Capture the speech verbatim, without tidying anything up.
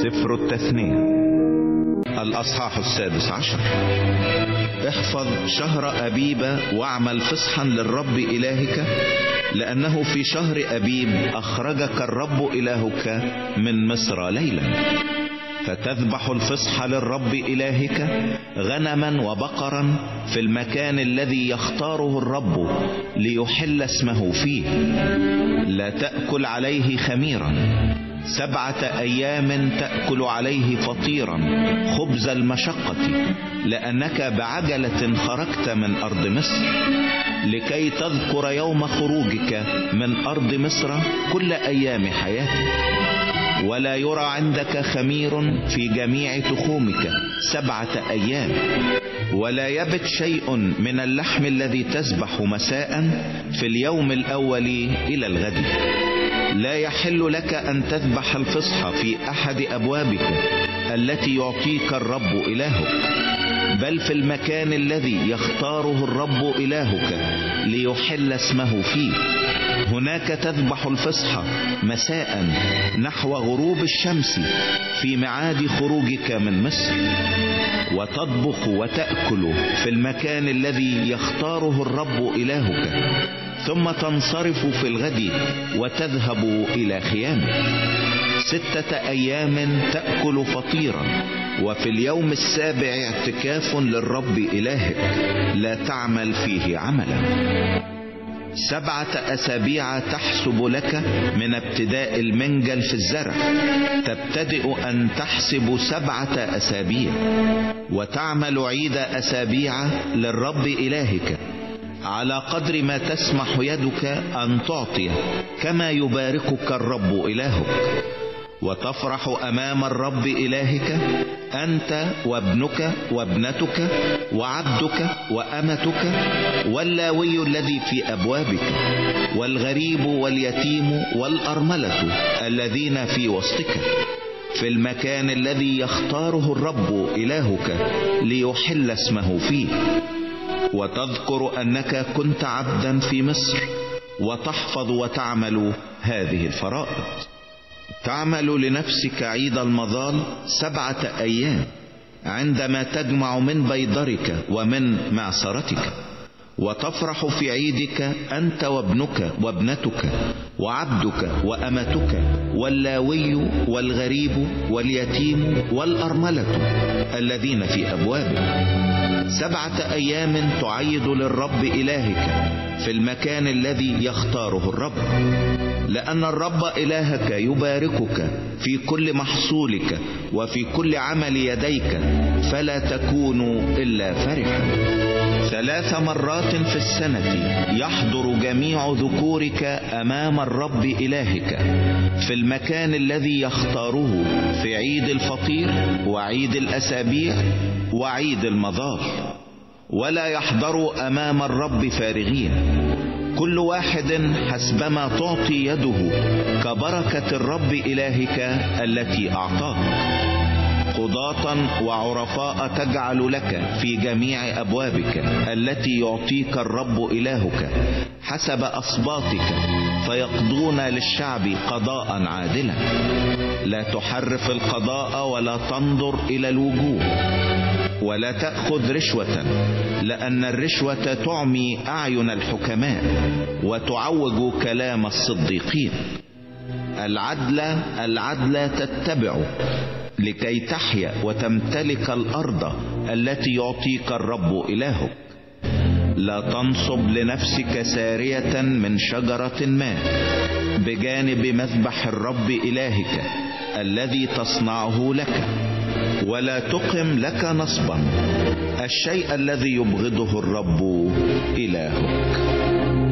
سفر التثنية الأصحاح السادس عشر. احفظ شهر أبيب واعمل فصحا للرب إلهك، لأنه في شهر أبيب أخرجك الرب إلهك من مصر ليلا. فتذبح الفصح للرب إلهك غنما وبقرا في المكان الذي يختاره الرب ليحل اسمه فيه. لا تأكل عليه خميرا، سبعة أيام تأكل عليه فطيرا خبز المشقة، لأنك بعجلة خرجت من أرض مصر، لكي تذكر يوم خروجك من أرض مصر كل أيام حياتك. ولا يرى عندك خمير في جميع تخومك سبعة أيام، ولا يبت شيء من اللحم الذي تذبح مساء في اليوم الأول إلى الغد. لا يحل لك أن تذبح الفصح في أحد أبوابك التي يعطيك الرب إلهك، بل في المكان الذي يختاره الرب إلهك ليحل اسمه فيه. هناك تذبح الفصح مساء نحو غروب الشمس في ميعاد خروجك من مصر، وتطبخ وتأكل في المكان الذي يختاره الرب إلهك، ثم تنصرف في الغد وتذهب إلى خيامك. ستة أيام تأكل فطيرا، وفي اليوم السابع اعتكاف للرب إلهك لا تعمل فيه عملا. سبعة أسابيع تحسب لك من ابتداء المنجل في الزرع، تبتدئ أن تحسب سبعة أسابيع، وتعمل عيد أسابيع للرب إلهك على قدر ما تسمح يدك أن تعطي، كما يباركك الرب إلهك. وتفرح أمام الرب إلهك أنت وابنك وابنتك وعبدك وأمتك واللاوي الذي في أبوابك والغريب واليتيم والأرملة الذين في وسطك، في المكان الذي يختاره الرب إلهك ليحل اسمه فيه. وتذكر أنك كنت عبدا في مصر، وتحفظ وتعمل هذه الفرائض. تعمل لنفسك عيد المظال سبعة أيام عندما تجمع من بيضرك ومن معصرتك، وتفرح في عيدك أنت وابنك وابنتك وعبدك وأمتك واللاوي والغريب واليتيم والأرملة الذين في أبوابك. سبعة أيام تعيد للرب إلهك في المكان الذي يختاره الرب، لأن الرب إلهك يباركك في كل محصولك وفي كل عمل يديك، فلا تكون إلا فرحا. ثلاث مرات في السنة يحضر جميع ذكورك أمام الرب إلهك في المكان الذي يختاره في عيد الفطير وعيد الأسابيع وعيد المظال، ولا يحضروا أمام الرب فارغين، كل واحد حسبما تعطي يده كبركة الرب إلهك التي أعطاك. قضاة وعرفاء تجعل لك في جميع أبوابك التي يعطيك الرب إلهك حسب أصباطك، فيقضون للشعب قضاء عادلا. لا تحرف القضاء ولا تنظر إلى الوجوه، ولا تأخذ رشوة، لأن الرشوة تعمي أعين الحكماء وتعوج كلام الصديقين. العدل العدل تتبع لكي تحيا وتمتلك الأرض التي يعطيك الرب إلهك. لا تنصب لنفسك سارية من شجرة ما بجانب مذبح الرب إلهك الذي تصنعه لك، ولا تقم لك نصبا، الشيء الذي يبغضه الرب إلهك.